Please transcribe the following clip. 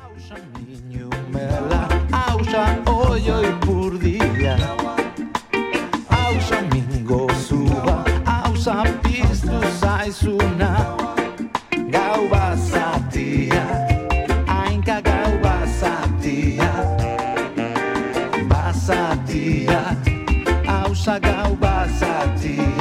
Hausa oioi purdia, hausa mingo zuba, hausa piztu zaizuna. Gau bazatia, hainka gau bazatia, bazatia, hausa gau bazatia.